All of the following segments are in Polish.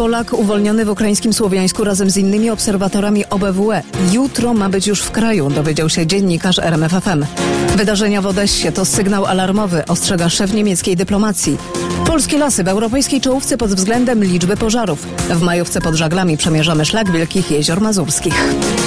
Polak uwolniony w ukraińskim Słowiańsku razem z innymi obserwatorami OBWE. Jutro ma być już w kraju, dowiedział się dziennikarz RMFFM. Wydarzenia w Odessie to sygnał alarmowy, ostrzega szef niemieckiej dyplomacji. Polskie lasy w europejskiej czołówce pod względem liczby pożarów. W majówce pod żaglami przemierzamy szlak Wielkich Jezior Mazurskich.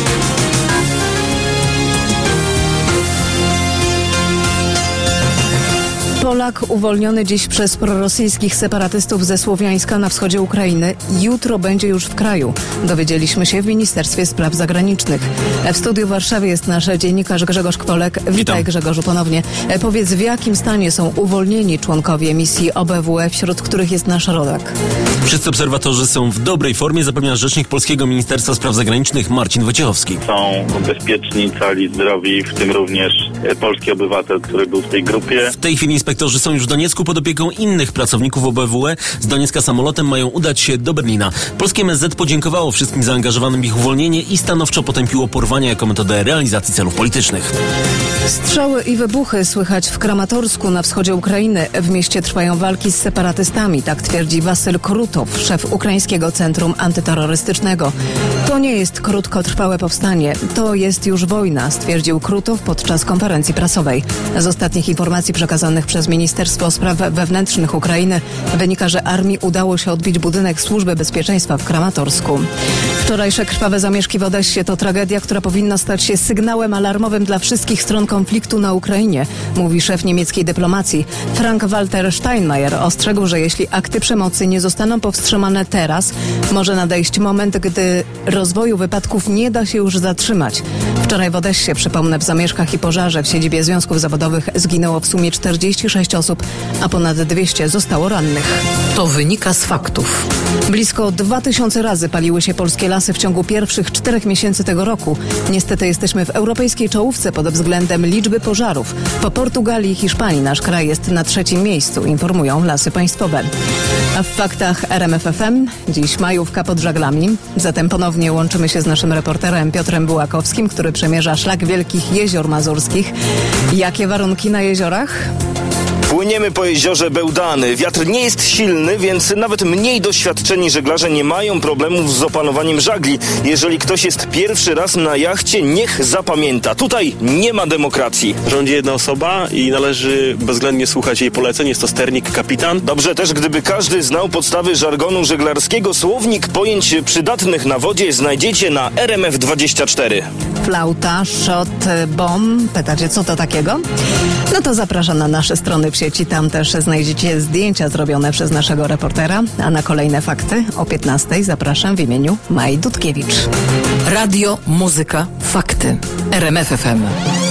Polak uwolniony dziś przez prorosyjskich separatystów ze Słowiańska na wschodzie Ukrainy jutro będzie już w kraju. Dowiedzieliśmy się w Ministerstwie Spraw Zagranicznych. W studiu w Warszawie jest nasz dziennikarz Grzegorz Kwolek. Witaj Grzegorzu ponownie. Powiedz, w jakim stanie są uwolnieni członkowie misji OBWE, wśród których jest nasz rodak? Wszyscy obserwatorzy są w dobrej formie, zapewnia rzecznik Polskiego Ministerstwa Spraw Zagranicznych Marcin Wojciechowski. Są bezpieczni, cali, zdrowi, w tym również polski obywatel, który był w tej grupie. W tej chwili inspektorzy są już w Doniecku pod opieką innych pracowników OBWE. Z Doniecka samolotem mają udać się do Berlina. Polskie MSZ podziękowało wszystkim zaangażowanym w ich uwolnienie i stanowczo potępiło porwania jako metodę realizacji celów politycznych. Strzały i wybuchy słychać w Kramatorsku na wschodzie Ukrainy. W mieście trwają walki z separatystami, tak twierdzi Wasyl Krutow, szef Ukraińskiego Centrum Antyterrorystycznego. To nie jest krótkotrwałe powstanie, to jest już wojna, stwierdził Krutow podczas konferencji prasowej. Z ostatnich informacji przekazanych przez Ministerstwo Spraw Wewnętrznych Ukrainy wynika, że armii udało się odbić budynek Służby Bezpieczeństwa w Kramatorsku. Wczorajsze krwawe zamieszki w Odessie to tragedia, która powinna stać się sygnałem alarmowym dla wszystkich stron konfliktu na Ukrainie, mówi szef niemieckiej dyplomacji. Frank-Walter Steinmeier ostrzegł, że jeśli akty przemocy nie zostaną powstrzymane teraz, może nadejść moment, gdy rozwoju wypadków nie da się już zatrzymać. Wczoraj w Odessie, przypomnę, w zamieszkach i pożarze w siedzibie związków zawodowych zginęło w sumie 46 osób, a ponad 200 zostało rannych. To wynika z faktów. Blisko 2000 razy paliły się polskie lasy w ciągu pierwszych 4 miesięcy tego roku. Niestety jesteśmy w europejskiej czołówce pod względem liczby pożarów. Po Portugalii i Hiszpanii nasz kraj jest na 3. miejscu, informują Lasy Państwowe. A w faktach RMFFM dziś majówka pod żaglami. Zatem ponownie łączymy się z naszym reporterem Piotrem Bułakowskim, który przemierza szlak Wielkich Jezior Mazurskich. Jakie warunki na jeziorach? Płyniemy po jeziorze Bełdany. Wiatr nie jest silny, więc nawet mniej doświadczeni żeglarze nie mają problemów z opanowaniem żagli. Jeżeli ktoś jest pierwszy raz na jachcie, niech zapamięta. Tutaj nie ma demokracji. Rządzi jedna osoba i należy bezwzględnie słuchać jej poleceń. Jest to sternik, kapitan. Dobrze też, gdyby każdy znał podstawy żargonu żeglarskiego. Słownik pojęć przydatnych na wodzie znajdziecie na RMF24. Flauta, shot, bomb. Pytacie, co to takiego? No to zapraszam na nasze strony w sieci. Tam też znajdziecie zdjęcia zrobione przez naszego reportera. A na kolejne fakty o 15:00 zapraszam w imieniu Mai Dudkiewicz. Radio, muzyka, fakty. RMFFM.